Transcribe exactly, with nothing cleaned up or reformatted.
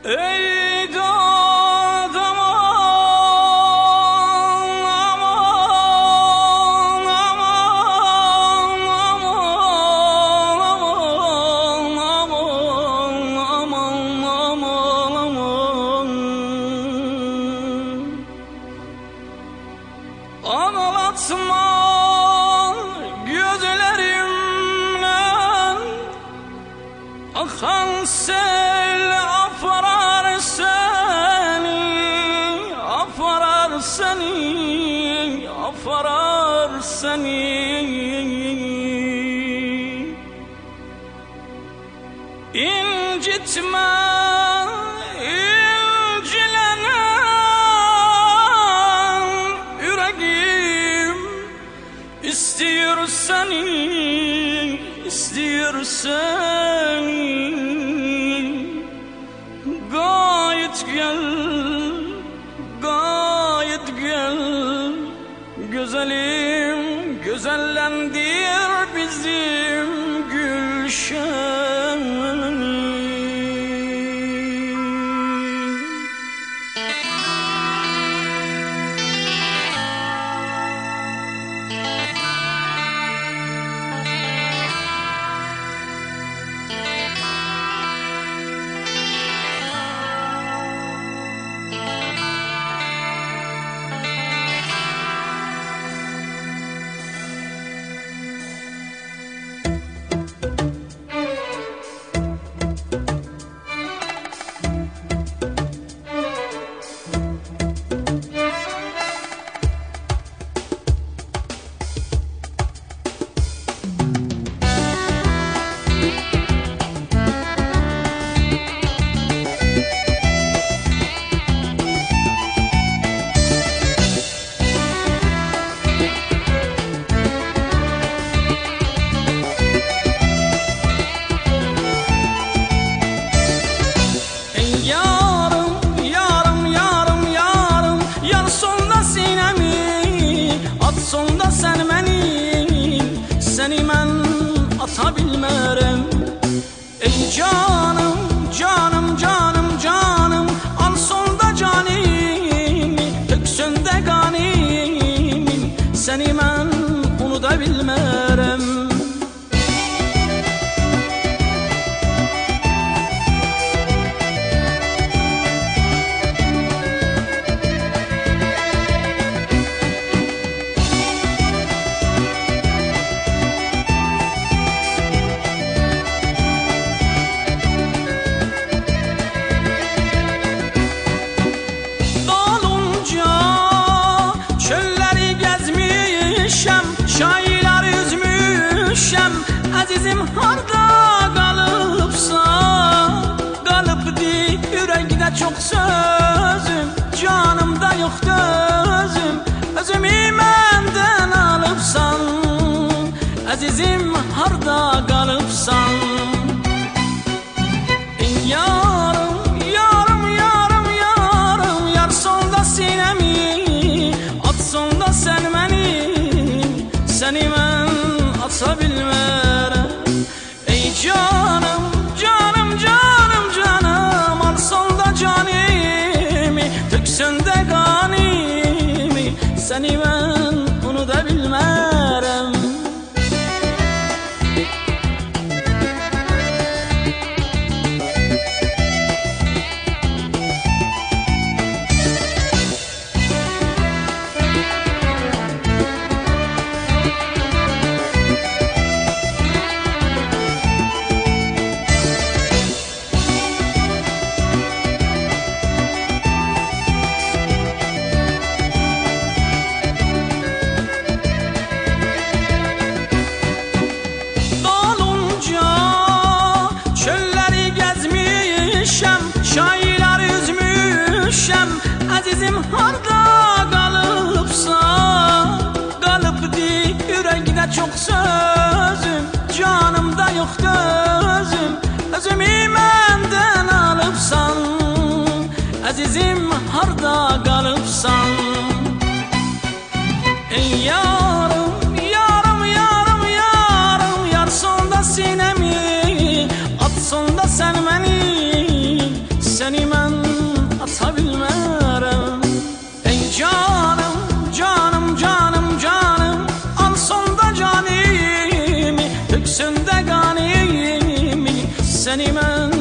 Ey dağ aman, aman, aman, aman, aman, aman, aman. Ağlatma gözlerimden akan sel aparar seni, aparar seni, aparar seni. İncitme incilenen yüreğim, istiyor seni, istiyor seni. Gayet gel, gayet gel, güzelim, güzellendir bizim gülşeni. Sonda sen məni, səni mən ata bilmərəm. Ey canım, canım, canım, canım, al sonda canimi, töksündə qanimin, səni mən unuda bilmərəm. Şairlər üzmüşəm, əzizim harda qalıbsan? Qalıbdı ürəkdə çox sözüm, canımda yoxdur özüm, özümü məndən alıbsan. Əzizim harda qalıbsan? Yarım, yarım, yarım, yarım, yar sonda sinəmi, at sonda sən məni, səni mən ata bilmərəm. Ey canım, canım, canım, canım, al sonda canimi, töksündə qanimi, səni mən unuda bilmərəm. Şairlər üzmüşəm, əzizim harda qalıbsan? Qalıbdı ürəkdə çox sözüm, canımda yoxdur özüm, özümü məndən alıbsan. Əzizim harda qalıbsan? Ey yarım, yarım, yarım, yarım, yar sonda sinəmi, at sonda sən məni, səni mən bilmərəm. Ey canım, canım, canım, canım, alsan da canimi, töksün də qanimi, səni mən